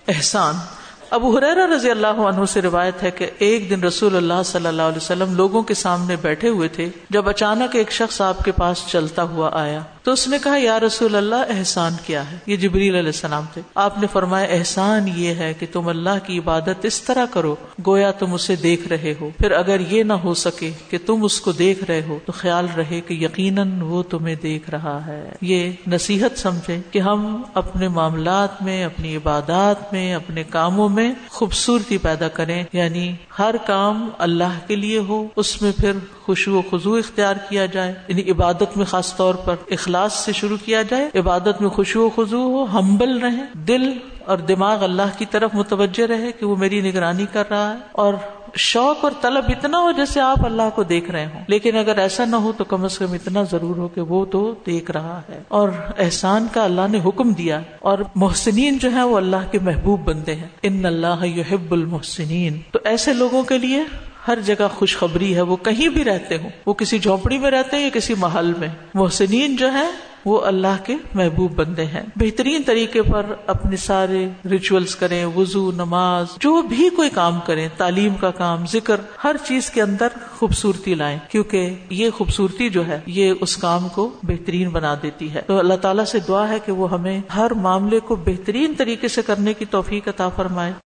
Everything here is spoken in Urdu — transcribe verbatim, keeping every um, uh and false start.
احسان. ابو ہریرہ رضی اللہ عنہ سے روایت ہے کہ ایک دن رسول اللہ صلی اللہ علیہ وسلم لوگوں کے سامنے بیٹھے ہوئے تھے جب اچانک ایک شخص آپ کے پاس چلتا ہوا آیا تو اس نے کہا یا رسول اللہ احسان کیا ہے؟ یہ جبریل علیہ السلام تھے. آپ نے فرمایا احسان یہ ہے کہ تم اللہ کی عبادت اس طرح کرو گویا تم اسے دیکھ رہے ہو، پھر اگر یہ نہ ہو سکے کہ تم اس کو دیکھ رہے ہو تو خیال رہے کہ یقیناً وہ تمہیں دیکھ رہا ہے. یہ نصیحت سمجھے کہ ہم اپنے معاملات میں، اپنی عبادات میں، اپنے کاموں میں خوبصورتی پیدا کریں، یعنی ہر کام اللہ کے لیے ہو، اس میں پھر خشوع و خضوع اختیار کیا جائے، یعنی عبادت میں خاص طور پر اخلاص سے شروع کیا جائے، عبادت میں خشوع و خضوع ہو، ہمبل رہے، دل اور دماغ اللہ کی طرف متوجہ رہے کہ وہ میری نگرانی کر رہا ہے، اور شوق اور طلب اتنا ہو جیسے آپ اللہ کو دیکھ رہے ہوں. لیکن اگر ایسا نہ ہو تو کم از کم اتنا ضرور ہو کہ وہ تو دیکھ رہا ہے. اور احسان کا اللہ نے حکم دیا، اور محسنین جو ہیں وہ اللہ کے محبوب بندے ہیں. ان اللہ یحب المحسنین. تو ایسے لوگوں کے لیے ہر جگہ خوشخبری ہے، وہ کہیں بھی رہتے ہوں، وہ کسی جھونپڑی میں رہتے ہیں یا کسی محل میں. محسنین جو ہیں وہ اللہ کے محبوب بندے ہیں. بہترین طریقے پر اپنے سارے ریچولز کریں، وضو، نماز، جو بھی کوئی کام کریں، تعلیم کا کام، ذکر، ہر چیز کے اندر خوبصورتی لائیں، کیونکہ یہ خوبصورتی جو ہے یہ اس کام کو بہترین بنا دیتی ہے. تو اللہ تعالیٰ سے دعا ہے کہ وہ ہمیں ہر معاملے کو بہترین طریقے سے کرنے کی توفیق عطا فرمائے.